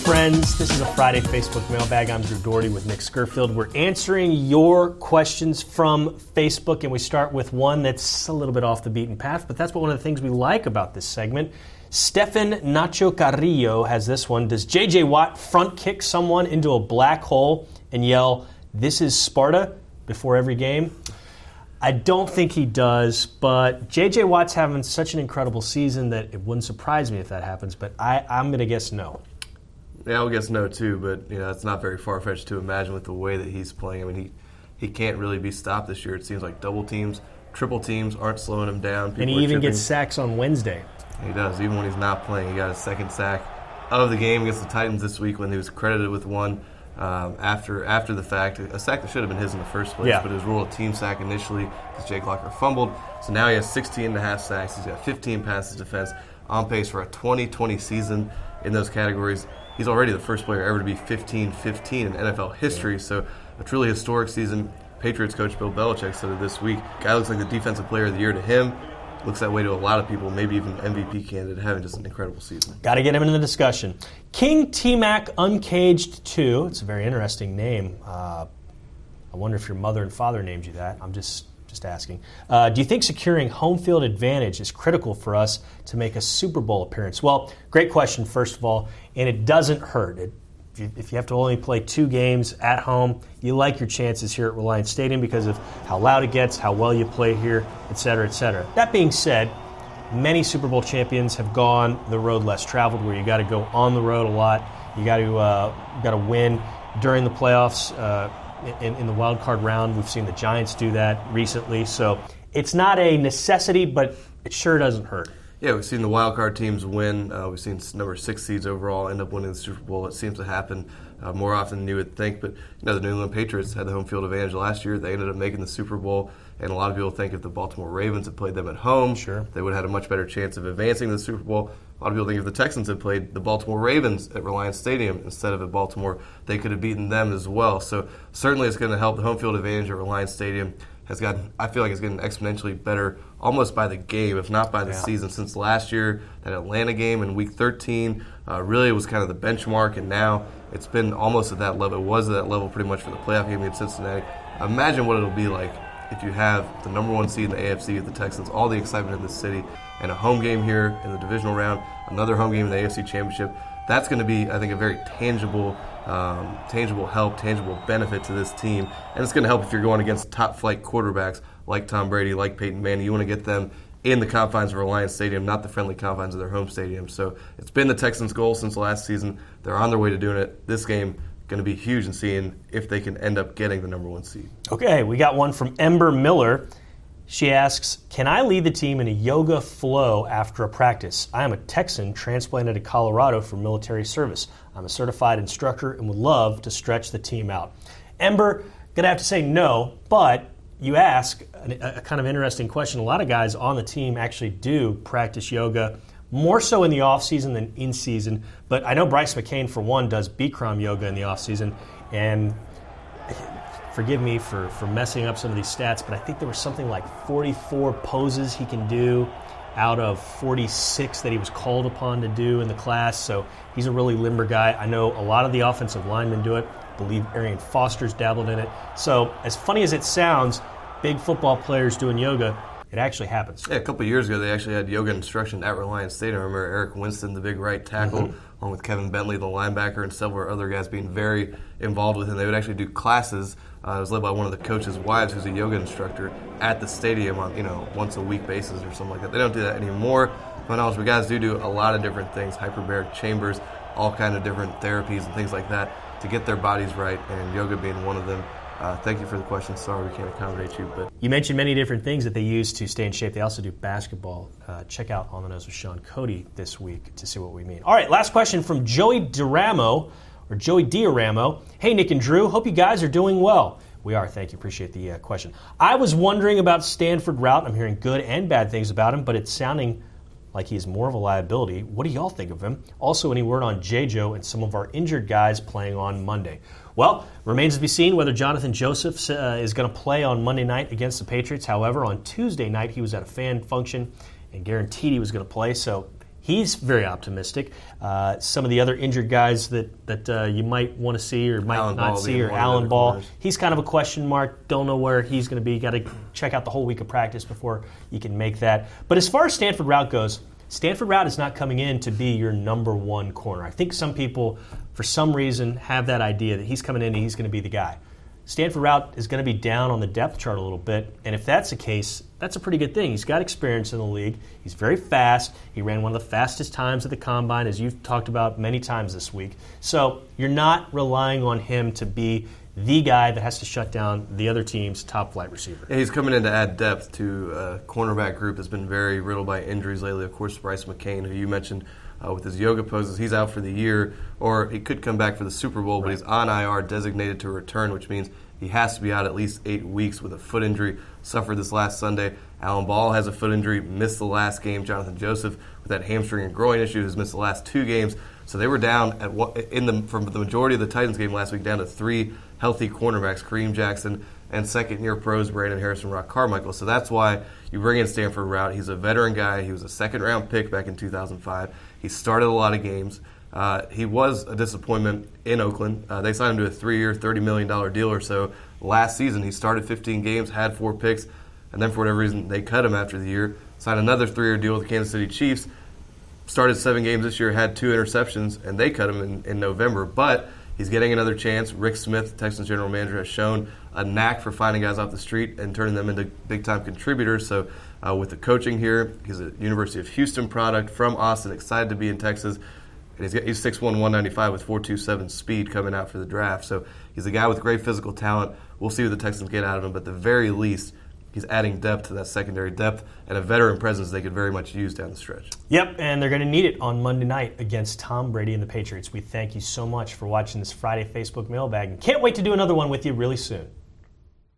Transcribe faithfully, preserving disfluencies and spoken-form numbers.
friends. This is a Friday Facebook mailbag. I'm Drew Doherty with Nick Scurfield. We're answering your questions from Facebook, and we start with one that's a little bit off the beaten path, but that's what one of the things we like about this segment. Stefan Nacho Carrillo has this one. Does J J. Watt front kick someone into a black hole and yell, "This is Sparta," before every game? I don't think he does, but J J. Watt's having such an incredible season that it wouldn't surprise me if that happens, but I, I'm going to guess no. Yeah, I would guess no, too, but you know it's not very far-fetched to imagine with the way that he's playing. I mean, he, he can't really be stopped this year. It seems like double teams, triple teams aren't slowing him down. People and he even chipping. gets sacks on Wednesday. He does, even when he's not playing. He got his second sack of the game against the Titans this week when he was credited with one um, after after the fact. A sack that should have been his in the first place, yeah. but it was ruled a team sack initially because Jake Locker fumbled. So now he has sixteen and a half sacks. He's got fifteen passes defense, on pace for a twenty twenty season in those categories. He's already the first player ever to be fifteen fifteen in N F L history, so a truly historic season. Patriots coach Bill Belichick said it this week. Guy looks like the defensive player of the year to him. Looks that way to a lot of people, maybe even M V P candidate, having just an incredible season. Got to get him into the discussion. King T-Mac Uncaged two. It's a very interesting name. Uh, I wonder if your mother and father named you that. I'm just just asking. Uh, do you think securing home field advantage is critical for us to make a Super Bowl appearance? Well, great question, first of all, and it doesn't hurt. It, if, you, if you have to only play two games at home, you like your chances here at Reliant Stadium because of how loud it gets, how well you play here, et cetera, et cetera. That being said, many Super Bowl champions have gone the road less traveled, where you got to go on the road a lot. You got to uh, got to win during the playoffs. Uh, In, in the wild card round, we've seen the Giants do that recently. So it's not a necessity, but it sure doesn't hurt. Yeah, we've seen the wild card teams win. Uh, we've seen number six seeds overall end up winning the Super Bowl. It seems to happen uh, more often than you would think. But you know, the New England Patriots had the home field advantage last year. They ended up making the Super Bowl. And a lot of people think if the Baltimore Ravens had played them at home, sure. they would have had a much better chance of advancing to the Super Bowl. A lot of people think if the Texans had played the Baltimore Ravens at Reliant Stadium instead of at Baltimore, they could have beaten them as well. So certainly it's going to help. The home field advantage at Reliant Stadium has gotten, I feel like it's getting exponentially better almost by the game, if not by the yeah. season. Since last year, that Atlanta game in Week thirteen uh, really was kind of the benchmark, and now it's been almost at that level. It was at that level pretty much for the playoff game in Cincinnati. Imagine what it'll be like if you have the number one seed in the A F C with the Texans, all the excitement in the city, and a home game here in the divisional round, another home game in the A F C Championship. That's going to be, I think, a very tangible um, tangible help, tangible benefit to this team. And it's going to help if you're going against top-flight quarterbacks like Tom Brady, like Peyton Manning. You want to get them in the confines of Reliant Stadium, not the friendly confines of their home stadium. So it's been the Texans' goal since last season. They're on their way to doing it. This game going to be huge in seeing if they can end up getting the number one seed. Okay, we got one from Ember Miller. She asks, can I lead the team in a yoga flow after a practice? I am a Texan transplanted to Colorado for military service. I'm a certified instructor and would love to stretch the team out. Ember, going to have to say no, but you ask a, a kind of interesting question. A lot of guys on the team actually do practice yoga, more so in the off-season than in-season. But I know Bryce McCain, for one, does Bikram yoga in the off-season. And forgive me for, for messing up some of these stats, but I think there was something like forty-four poses he can do out of forty-six that he was called upon to do in the class. So he's a really limber guy. I know a lot of the offensive linemen do it. I believe Arian Foster's dabbled in it. So as funny as it sounds, big football players doing yoga, it actually happens. Yeah, a couple of years ago, they actually had yoga instruction at Reliant Stadium. I remember Eric Winston, the big right tackle, mm-hmm. along with Kevin Bentley, the linebacker, and several other guys being very involved with him. They would actually do classes. Uh, it was led by one of the coach's wives, who's a yoga instructor, at the stadium on, you know, once a week basis or something like that. They don't do that anymore. My knowledge, but guys do do a lot of different things, hyperbaric chambers, all kind of different therapies and things like that to get their bodies right, and yoga being one of them. Uh, thank you for the question. Sorry we can't accommodate you. But you mentioned many different things that they use to stay in shape. They also do basketball. Uh, check out On the Nose with Sean Cody this week to see what we mean. All right, last question from Joey Duramo, or Joey Dioramo. Hey, Nick and Drew. Hope you guys are doing well. We are. Thank you. Appreciate the uh, question. I was wondering about Stanford Routt. I'm hearing good and bad things about him, but it's sounding like he's more of a liability. What do y'all think of him? Also, any word on J-Joe and some of our injured guys playing on Monday? Well, remains to be seen whether Jonathan Joseph uh, is going to play on Monday night against the Patriots. However, on Tuesday night, he was at a fan function and guaranteed he was going to play, so he's very optimistic. Uh, some of the other injured guys that, that uh, you might want to see or might Alan not Ball see, or being one of the Alan other Ball, corners. he's kind of a question mark. Don't know where he's going to be. Got to check out the whole week of practice before you can make that. But as far as Stanford Routt goes, Stanford Routt is not coming in to be your number one corner. I think some people, for some reason, have that idea that he's coming in and he's going to be the guy. Stanford Routt is going to be down on the depth chart a little bit, and if that's the case, that's a pretty good thing. He's got experience in the league. He's very fast. He ran one of the fastest times at the Combine, as you've talked about many times this week. So you're not relying on him to be the guy that has to shut down the other team's top flight receiver. Yeah, he's coming in to add depth to a cornerback group that's been very riddled by injuries lately. Of course, Bryce McCain, who you mentioned uh, with his yoga poses, he's out for the year, or he could come back for the Super Bowl, but Right. he's on I R, designated to return, which means he has to be out at least eight weeks with a foot injury. Suffered this last Sunday. Alan Ball has a foot injury, missed the last game. Jonathan Joseph, with that hamstring and groin issue, has missed the last two games. So they were down at one, in the from the majority of the Titans game last week, down to three healthy cornerbacks, Kareem Jackson and second-year pros Brandon Harrison, Rock Carmichael. So that's why you bring in Stanford Routt. He's a veteran guy. He was a second-round pick back in two thousand five. He started a lot of games. Uh, he was a disappointment in Oakland. Uh, they signed him to a three-year, thirty million dollars deal or so last season. He started fifteen games, had four picks, and then for whatever reason they cut him after the year. Signed another three-year deal with the Kansas City Chiefs. Started seven games this year, had two interceptions, and they cut him in, in November. But he's getting another chance. Rick Smith, Texans general manager, has shown a knack for finding guys off the street and turning them into big-time contributors. So uh, with the coaching here, he's a University of Houston product from Austin, excited to be in Texas. And he's, got, he's six one, one ninety-five with four two seven speed coming out for the draft. So he's a guy with great physical talent. We'll see what the Texans get out of him. But at the very least, he's adding depth to that secondary depth and a veteran presence they could very much use down the stretch. Yep, and they're going to need it on Monday night against Tom Brady and the Patriots. We thank you so much for watching this Friday Facebook Mailbag and can't wait to do another one with you really soon.